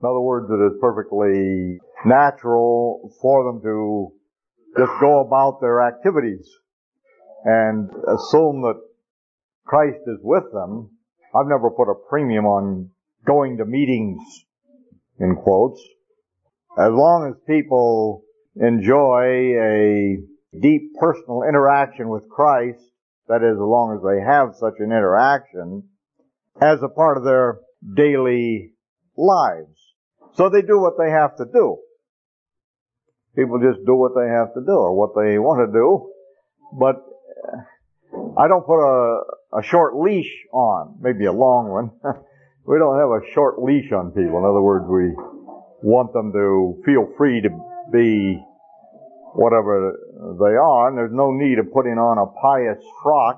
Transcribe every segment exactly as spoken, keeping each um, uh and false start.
In other words, it is perfectly natural for them to just go about their activities and assume that Christ is with them. I've never put a premium on going to meetings, in quotes. As long as people enjoy a deep personal interaction with Christ, that is, as long as they have such an interaction as a part of their daily lives. So they do what they have to do. People just do what they have to do, or what they want to do. But I don't put a, a short leash on, maybe a long one. We don't have a short leash on people. In other words, we want them to feel free to be whatever they are, and there's no need of putting on a pious frock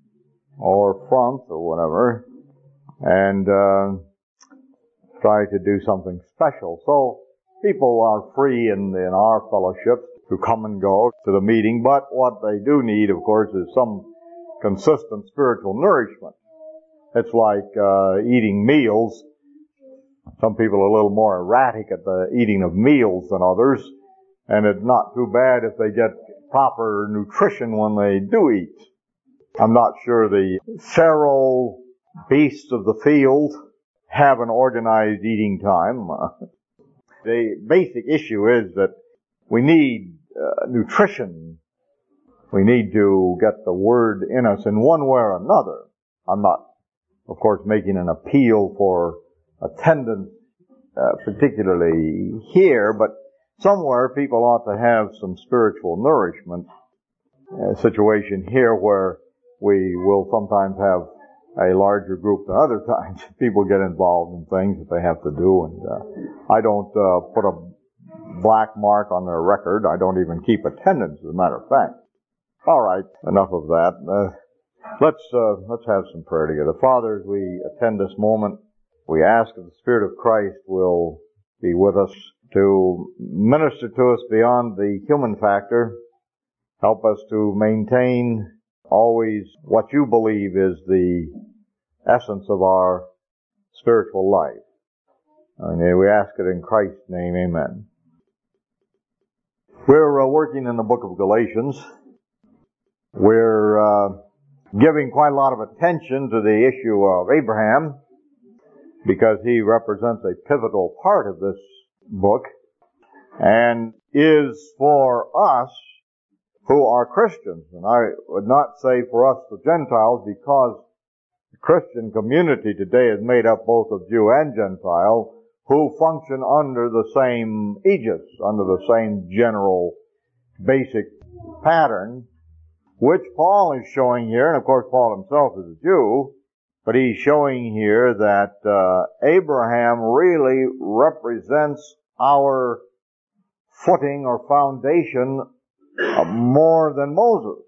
or front or whatever and uh, try to do something special. So people are free in, in our fellowship to come and go to the meeting, but what they do need, of course, is some consistent spiritual nourishment. It's like uh, eating meals. Some people are a little more erratic at the eating of meals than others, and it's not too bad if they get proper nutrition when they do eat. I'm not sure the feral beasts of the field have an organized eating time. The basic issue is that we need uh, nutrition. We need to get the Word in us in one way or another. I'm not, of course, making an appeal for attendance, uh, particularly here, but somewhere people ought to have some spiritual nourishment. A situation here where we will sometimes have a larger group than other times. People get involved in things that they have to do, and uh, I don't uh, put a black mark on their record. I don't even keep attendance, as a matter of fact. All right, enough of that. Uh, let's uh, let's have some prayer together. Father, as we attend this moment, we ask that the Spirit of Christ will be with us to minister to us beyond the human factor. Help us to maintain always what you believe is the essence of our spiritual life. And we ask it in Christ's name, amen. We're uh, working in the book of Galatians. We're uh, giving quite a lot of attention to the issue of Abraham because he represents a pivotal part of this book and is for us who are Christians. And I would not say for us the Gentiles, because the Christian community today is made up both of Jew and Gentile who function under the same aegis, under the same general basic pattern, which Paul is showing here. And of course Paul himself is a Jew, but he's showing here that uh, Abraham really represents our footing or foundation uh, more than Moses.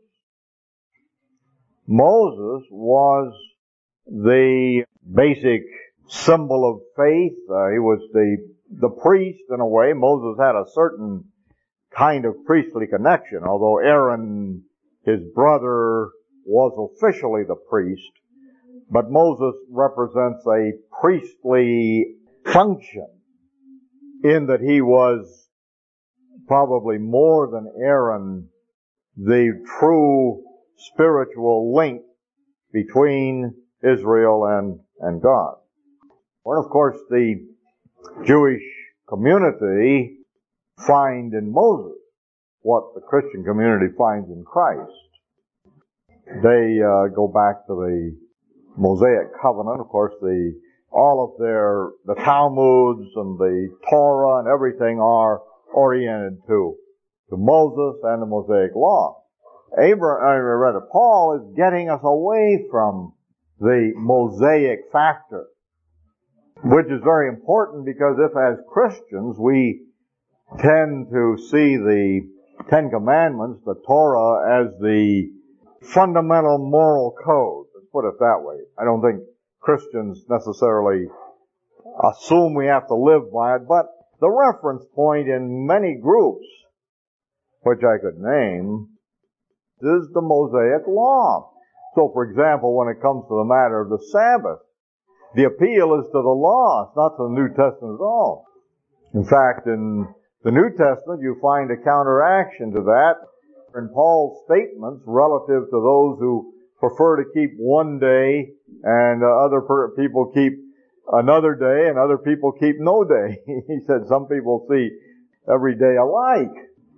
Moses was the basic symbol of faith. Uh, he was the the priest in a way. Moses had a certain kind of priestly connection, although Aaron, his brother, was officially the priest. But Moses represents a priestly function in that he was probably more than Aaron the true spiritual link between Israel and, and God. Well, of course, the Jewish community find in Moses what the Christian community finds in Christ. They uh, go back to the Mosaic covenant. Of course, the all of their the Talmuds and the Torah and everything are oriented to to Moses and the Mosaic law. Abraham, I read it, Paul is getting us away from the Mosaic factor, which is very important because if as Christians we tend to see the Ten Commandments, the Torah, as the fundamental moral code, let's put it that way. I don't think Christians necessarily assume we have to live by it, but the reference point in many groups, which I could name, is the Mosaic law. So, for example, when it comes to the matter of the Sabbath, The appeal is to the law. It's not to the New Testament at all. In fact, in the New Testament, you find a counteraction to that in Paul's statements relative to those who prefer to keep one day and uh, other per- people keep another day and other people keep no day. He said some people see every day alike.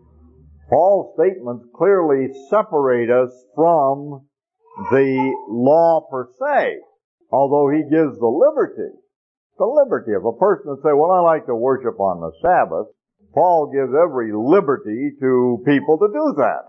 Paul's statements clearly separate us from the law per se, although he gives the liberty, the liberty of a person to say, well, I like to worship on the Sabbath. Paul gives every liberty to people to do that.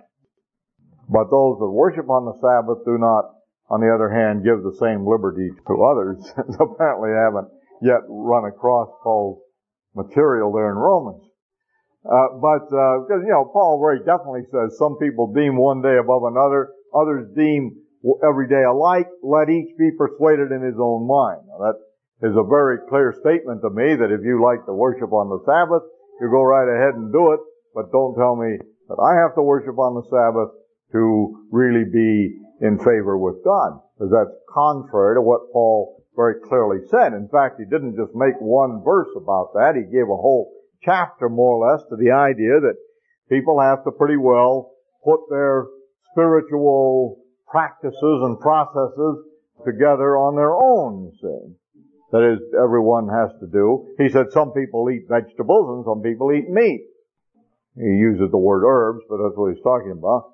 But those that worship on the Sabbath do not, on the other hand, give the same liberty to others. Apparently haven't yet run across Paul's material there in Romans. Uh, but, uh, because, you know, Paul very definitely says some people deem one day above another, others deem every day alike. Let each be persuaded in his own mind. Now, that is a very clear statement to me that if you like to worship on the Sabbath, you go right ahead and do it, but don't tell me that I have to worship on the Sabbath to really be in favor with God, because that's contrary to what Paul very clearly said. In fact, he didn't just make one verse about that. He gave a whole chapter, more or less, to the idea that people have to pretty well put their spiritual practices and processes together on their own, you see. That is, everyone has to do. He said some people eat vegetables and some people eat meat. He uses the word herbs, but that's what he's talking about.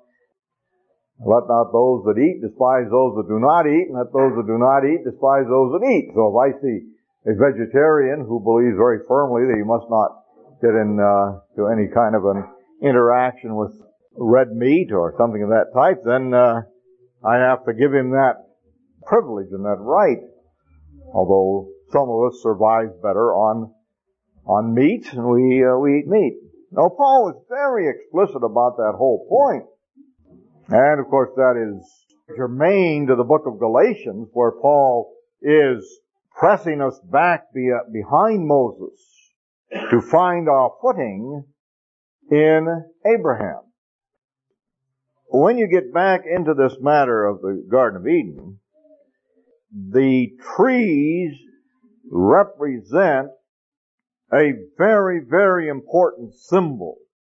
Let not those that eat despise those that do not eat, and let those that do not eat despise those that eat. So if I see a vegetarian who believes very firmly that he must not get in uh, to any kind of an interaction with red meat or something of that type, then uh, I have to give him that privilege and that right. Although some of us survive better on on meat, and we uh, we eat meat. Now, Paul is very explicit about that whole point. And, of course, that is germane to the book of Galatians, where Paul is pressing us back be, uh, behind Moses to find our footing in Abraham. When you get back into this matter of the Garden of Eden, the trees represent a very, very important symbol.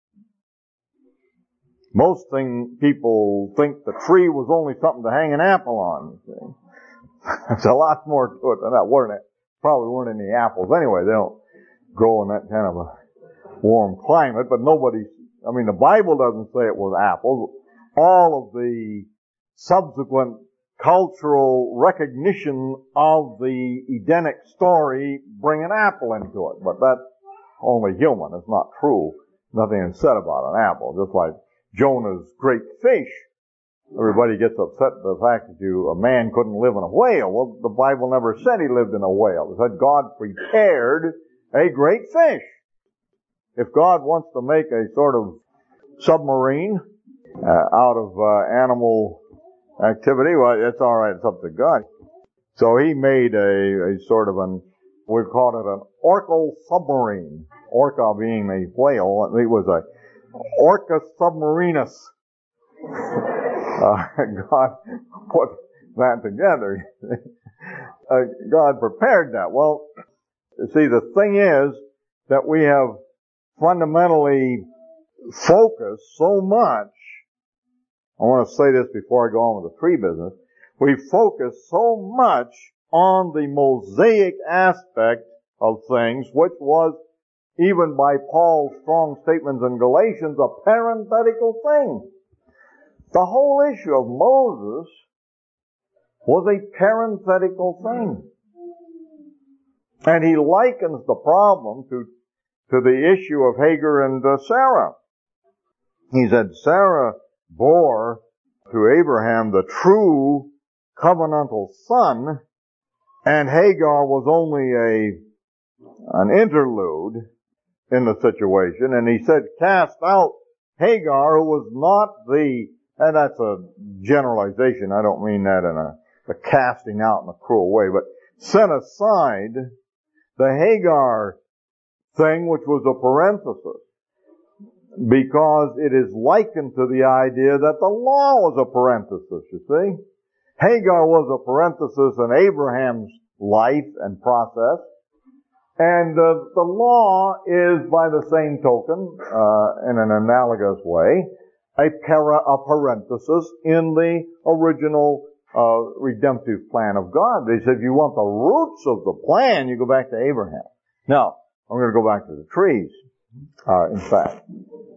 Most thing, people think the tree was only something to hang an apple on. You see. There's a lot more to it than that. Weren't it? Probably weren't any apples anyway. They don't grow in that kind of a warm climate. But nobody, I mean, the Bible doesn't say it was apples. All of the subsequent cultural recognition of the Edenic story bring an apple into it. But that's only human. It's not true. Nothing is said about an apple. Just like Jonah's great fish. Everybody gets upset at the fact that you, a man couldn't live in a whale. Well, the Bible never said he lived in a whale. It said God prepared a great fish. If God wants to make a sort of submarine uh, out of uh, animal activity, well, it's all right. It's up to God. So he made a, a sort of an, we call it an orcal submarine. Orca being a whale. It was a Orca submarinus. Uh, God put that together. uh, God prepared that. Well, see, the thing is that we have fundamentally focused so much. I want to say this before I go on with the tree business. We focus so much on the Mosaic aspect of things, which was, even by Paul's strong statements in Galatians, a parenthetical thing. The whole issue of Moses was a parenthetical thing. And he likens the problem to, to the issue of Hagar and uh, Sarah. He said Sarah bore to Abraham the true covenantal son, and Hagar was only a an interlude in the situation. And he said, cast out Hagar, who was not the, and that's a generalization. I don't mean that in a, a casting out in a cruel way, but set aside the Hagar thing, which was a parenthesis, because it is likened to the idea that the law was a parenthesis, you see. Hagar was a parenthesis in Abraham's life and process. And uh, the law is, by the same token, uh, in an analogous way, a, para, a parenthesis in the original uh, redemptive plan of God. They said if you want the roots of the plan, you go back to Abraham. Now, I'm going to go back to the trees, uh, in fact.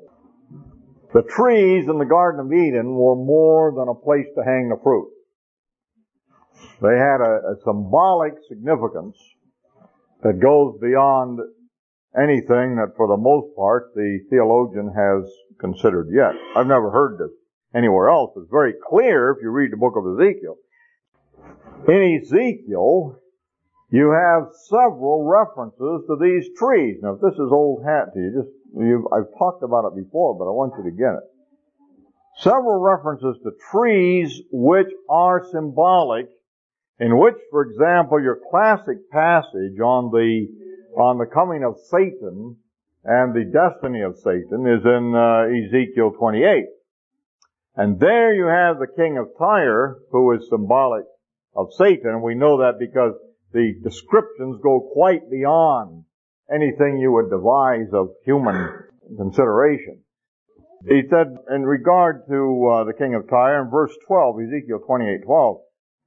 The trees in the Garden of Eden were more than a place to hang the fruit. They had a, a symbolic significance that goes beyond anything that, for the most part, the theologian has considered yet. I've never heard this anywhere else. It's very clear if you read the book of Ezekiel. In Ezekiel, you have several references to these trees. Now, if this is old hat to you, just you've, I've talked about it before, but I want you to get it. Several references to trees which are symbolic, in which, for example, your classic passage on the on the coming of Satan and the destiny of Satan is in uh, Ezekiel twenty-eight. And there you have the king of Tyre, who is symbolic of Satan, and we know that because the descriptions go quite beyond anything you would devise of human consideration. He said in regard to uh, the king of Tyre, in verse twelve, Ezekiel twenty-eight twelve,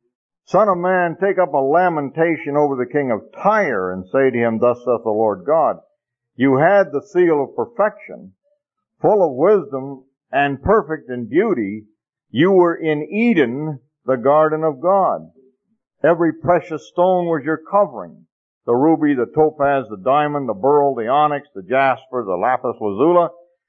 Son of man, take up a lamentation over the king of Tyre, and say to him, Thus saith the Lord God, You had the seal of perfection, full of wisdom and perfect in beauty. You were in Eden, the garden of God. Every precious stone was your covering. The ruby, the topaz, the diamond, the beryl, the onyx, the jasper, the lapis lazuli,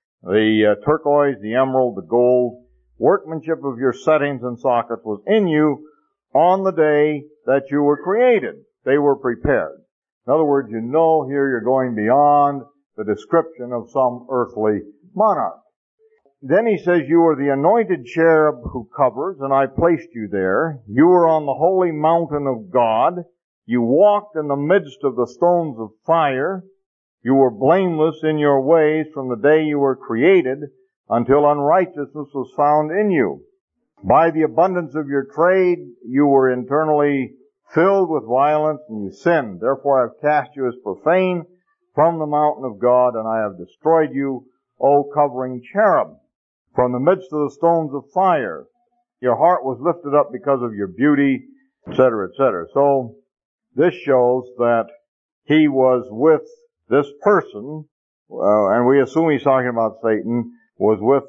the uh, turquoise, the emerald, the gold. Workmanship of your settings and sockets was in you on the day that you were created. They were prepared. In other words, you know here you're going beyond the description of some earthly monarch. Then he says, You were the anointed cherub who covers, and I placed you there. You were on the holy mountain of God. You walked in the midst of the stones of fire. You were blameless in your ways from the day you were created until unrighteousness was found in you. By the abundance of your trade, you were internally filled with violence, and you sinned. Therefore I have cast you as profane from the mountain of God, and I have destroyed you, O covering cherub. From the midst of the stones of fire, your heart was lifted up because of your beauty, et cetera, et cetera. So, this shows that he was with this person, uh, and we assume he's talking about Satan, was with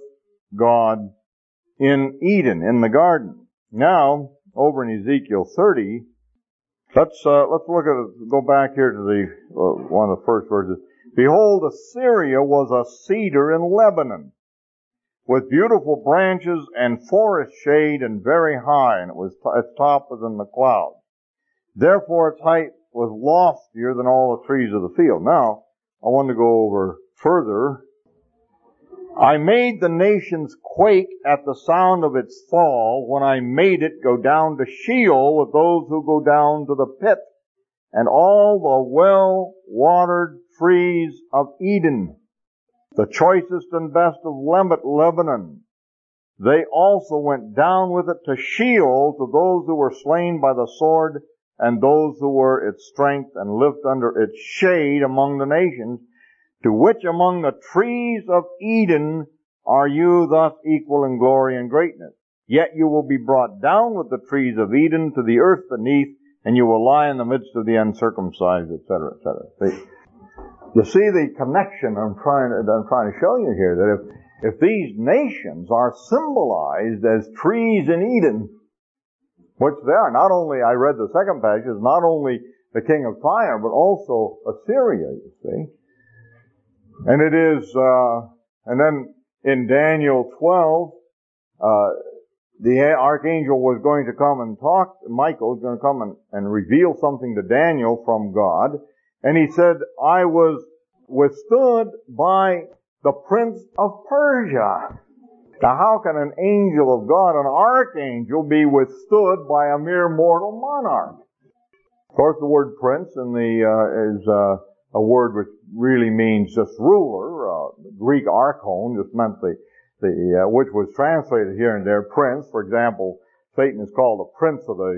God in Eden, in the garden. Now, over in Ezekiel thirty, let's uh, let's look at it, go back here to the uh, one of the first verses. Behold, Assyria was a cedar in Lebanon, with beautiful branches and forest shade, and very high, and it was its top was in the clouds. Therefore its height was loftier than all the trees of the field. Now, I want to go over further. I made the nations quake at the sound of its fall when I made it go down to Sheol with those who go down to the pit, and all the well-watered trees of Eden, the choicest and best of Lebanon. They also went down with it to Sheol, to those who were slain by the sword, and those who were its strength, and lived under its shade among the nations. To which among the trees of Eden are you thus equal in glory and greatness? Yet you will be brought down with the trees of Eden to the earth beneath, and you will lie in the midst of the uncircumcised, et cetera, et cetera. See, you see the connection I'm trying to, I'm trying to show you here, that if, if these nations are symbolized as trees in Eden, which they are, not only, I read the second passage, not only the king of Tyre, but also Assyria, you see. And it is, uh, and then in Daniel twelve, uh, the archangel was going to come and talk, Michael was going to come and, and reveal something to Daniel from God. And he said, I was withstood by the prince of Persia. Now how can an angel of God, an archangel, be withstood by a mere mortal monarch? Of course the word prince in the, uh, is, uh, a word which really means just ruler. Uh, Greek archon just meant the, the, uh, which was translated here and there, prince. For example, Satan is called the prince of the,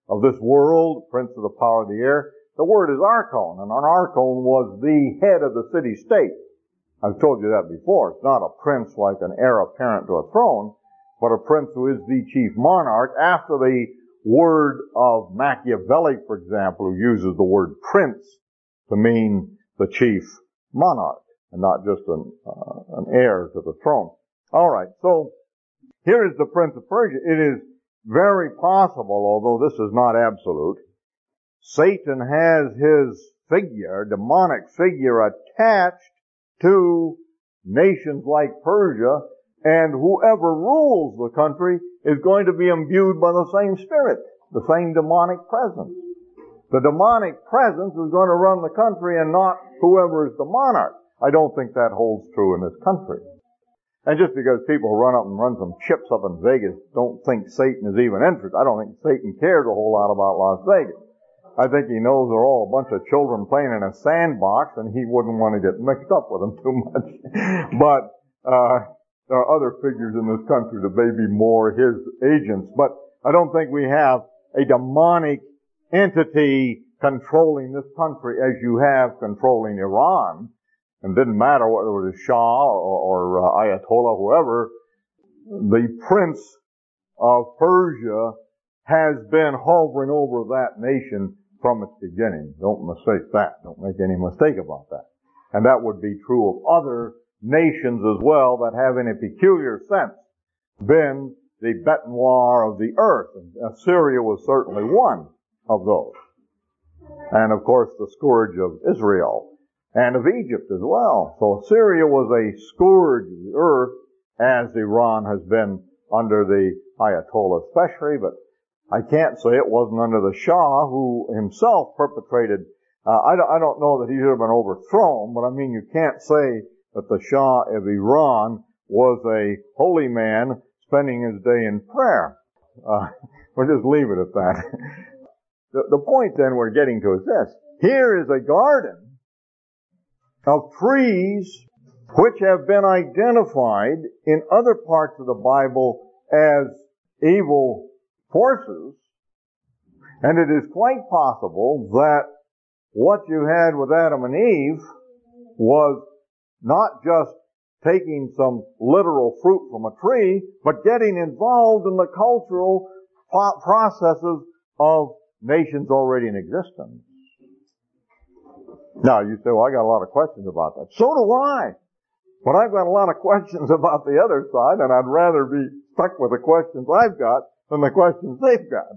of this world, prince of the power of the air. The word is archon, and an archon was the head of the city-state. I've told you that before. It's not a prince like an heir apparent to a throne, but a prince who is the chief monarch. After the word of Machiavelli, for example, who uses the word prince to mean the chief monarch, and not just an, uh, an heir to the throne. All right, so here is the prince of Persia. It is very possible, although this is not absolute, Satan has his figure, demonic figure, attached to nations like Persia, and whoever rules the country is going to be imbued by the same spirit, the same demonic presence. The demonic presence is going to run the country and not whoever is the monarch. I don't think that holds true in this country. And just because people run up and run some chips up in Vegas don't think Satan is even interested. I don't think Satan cares a whole lot about Las Vegas. I think he knows they're all a bunch of children playing in a sandbox, and he wouldn't want to get mixed up with them too much. But uh there are other figures in this country that may be more his agents. But I don't think we have a demonic entity controlling this country as you have controlling Iran. And it didn't matter whether it was a Shah or, or uh, Ayatollah, whoever. The prince of Persia has been hovering over that nation from its beginning. Don't mistake that. Don't make any mistake about that. And that would be true of other nations as well that have in a peculiar sense been the bête noire of the earth. And Assyria was certainly one of those. And of course the scourge of Israel and of Egypt as well. So Assyria was a scourge of the earth, as Iran has been under the Ayatollah especially, but I can't say it wasn't under the Shah, who himself perpetrated, uh, I, don't, I don't know that he should have been overthrown, but I mean you can't say that the Shah of Iran was a holy man spending his day in prayer. Uh, we'll just leave it at that. the, the point then we're getting to is this. Here is a garden of trees which have been identified in other parts of the Bible as evil forces, and it is quite possible that what you had with Adam and Eve was not just taking some literal fruit from a tree, but getting involved in the cultural processes of nations already in existence. Now, you say, well, I got a lot of questions about that. So do I. But I've got a lot of questions about the other side, and I'd rather be stuck with the questions I've got than the questions they've got.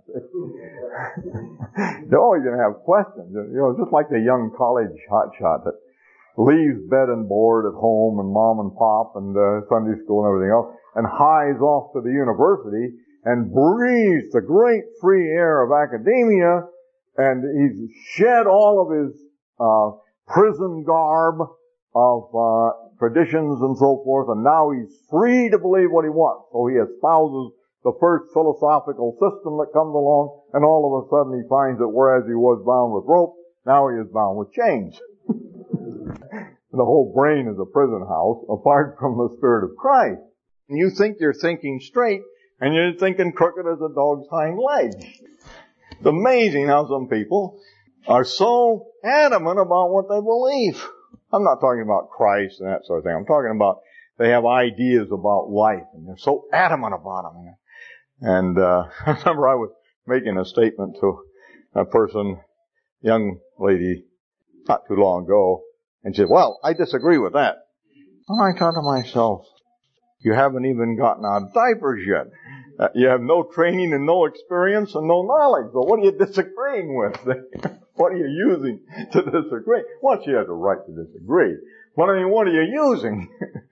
They're always going to have questions. You know, just like the young college hotshot that leaves bed and board at home and mom and pop and uh, Sunday school and everything else, and hies off to the university and breathes the great free air of academia, and he's shed all of his uh prison garb of uh traditions and so forth, and now he's free to believe what he wants. So he espouses the first philosophical system that comes along, and all of a sudden he finds that whereas he was bound with rope, now he is bound with chains. The whole brain is a prison house apart from the Spirit of Christ. And you think you're thinking straight, and you're thinking crooked as a dog's hind leg. It's amazing how some people are so adamant about what they believe. I'm not talking about Christ and that sort of thing. I'm talking about they have ideas about life, and they're so adamant about them. And uh, I remember I was making a statement to a person, young lady, not too long ago, and she said, well, I disagree with that. And I thought to myself, you haven't even gotten out of diapers yet. Uh, you have no training and no experience and no knowledge. So what are you disagreeing with? What are you using to disagree? Well, she has a right to disagree. But I mean, what are you using?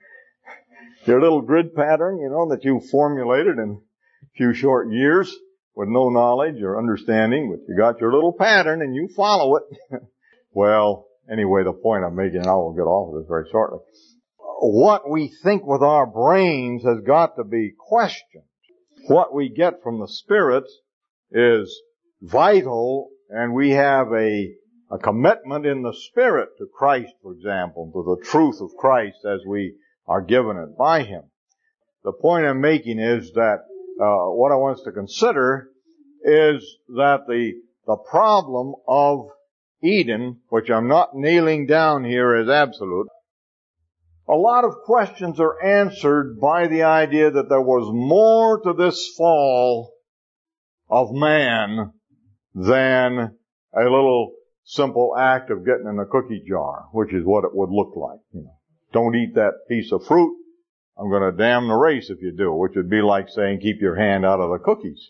Your little grid pattern, you know, that you formulated in a few short years with no knowledge or understanding, but you got your little pattern and you follow it. Well, anyway, the point I'm making, and I will get off of this very shortly. What we think with our brains has got to be questioned. What we get from the Spirit is vital, and we have a, a commitment in the Spirit to Christ, for example, to the truth of Christ as we are given it by Him. The point I'm making is that uh, what I want us to consider is that the, the problem of Eden, which I'm not nailing down here as absolute, a lot of questions are answered by the idea that there was more to this fall of man than a little simple act of getting in a cookie jar, which is what it would look like. You know, don't eat that piece of fruit. I'm going to damn the race if you do, which would be like saying keep your hand out of the cookies.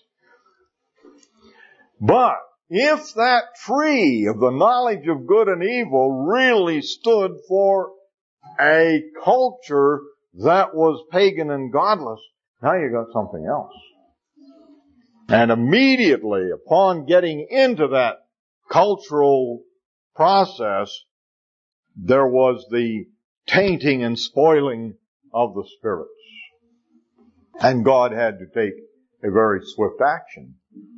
But if that tree of the knowledge of good and evil really stood for a culture that was pagan and godless, now you got something else. And immediately upon getting into that cultural process, there was the tainting and spoiling of the spirits. And God had to take a very swift action.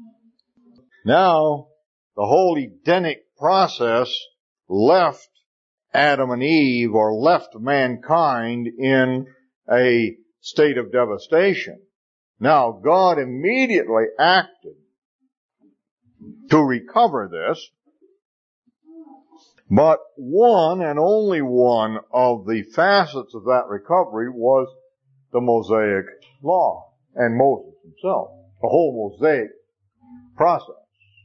Now, the whole Edenic process left Adam and Eve, or left mankind, in a state of devastation. Now, God immediately acted to recover this, but one and only one of the facets of that recovery was the Mosaic law and Moses himself, the whole Mosaic process.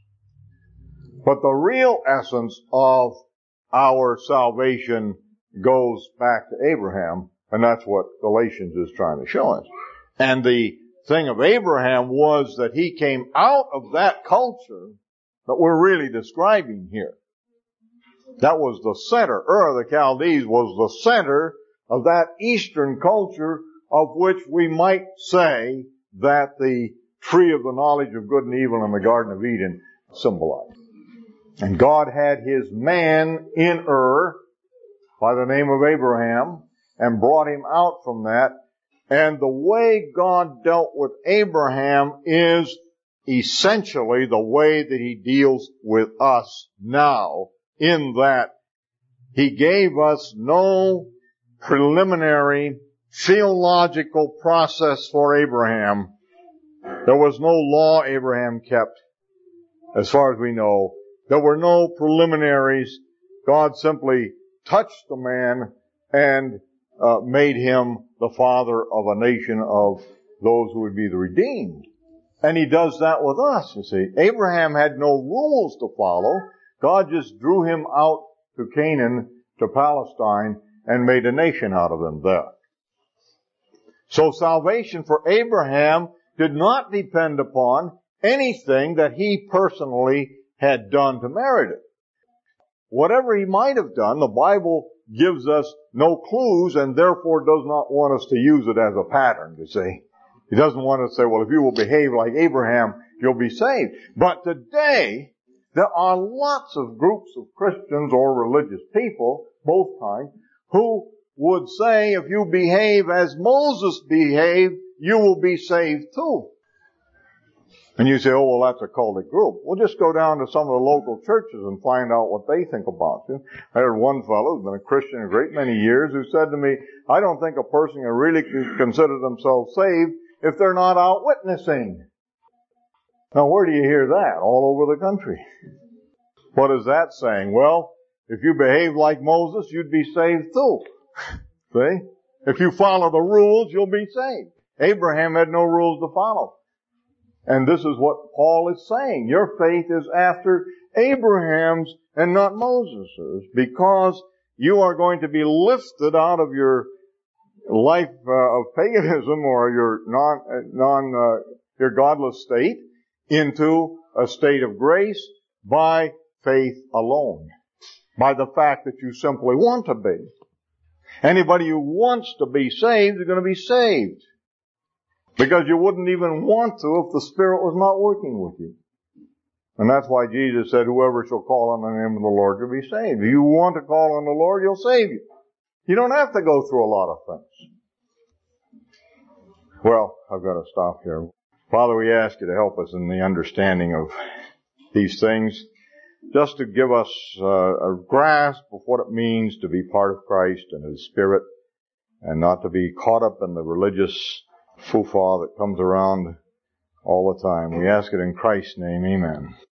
But the real essence of our salvation goes back to Abraham, and that's what Galatians is trying to show us. And the thing of Abraham was that he came out of that culture that we're really describing here. That was the center. Ur of the Chaldees was the center of that eastern culture, of which we might say that the tree of the knowledge of good and evil in the Garden of Eden symbolized. And God had His man in Ur by the name of Abraham and brought him out from that. And the way God dealt with Abraham is essentially the way that He deals with us now, in that He gave us no preliminary theological process for Abraham. There was no law Abraham kept, as far as we know. There were no preliminaries. God simply touched the man and uh, made him the father of a nation of those who would be the redeemed. And He does that with us, you see. Abraham had no rules to follow. God just drew him out to Canaan, to Palestine, and made a nation out of him there. So salvation for Abraham did not depend upon anything that he personally had done to merit it. Whatever he might have done, the Bible gives us no clues, and therefore does not want us to use it as a pattern, you see. He doesn't want us to say, well, if you will behave like Abraham, you'll be saved. But today, there are lots of groups of Christians or religious people, both kinds, who would say if you behave as Moses behaved, you will be saved too. And you say, oh, well, that's a cultic group. Well, just go down to some of the local churches and find out what they think about you. I heard one fellow who's been a Christian a great many years who said to me, I don't think a person can really consider themselves saved if they're not out witnessing. Now, where do you hear that? All over the country. What is that saying? Well, if you behave like Moses, you'd be saved too. See? If you follow the rules, you'll be saved. Abraham had no rules to follow. And this is what Paul is saying. Your faith is after Abraham's and not Moses's, because you are going to be lifted out of your life uh, of paganism or your non, uh, non, uh, your godless state into a state of grace by faith alone. By the fact that you simply want to be. Anybody who wants to be saved is going to be saved. Because you wouldn't even want to if the Spirit was not working with you. And that's why Jesus said, whoever shall call on the name of the Lord will be saved. If you want to call on the Lord, He'll save you. You don't have to go through a lot of things. Well, I've got to stop here. Father, we ask You to help us in the understanding of these things, just to give us uh, a grasp of what it means to be part of Christ and His Spirit, and not to be caught up in the religious foo-fa that comes around all the time. We ask it in Christ's name. Amen.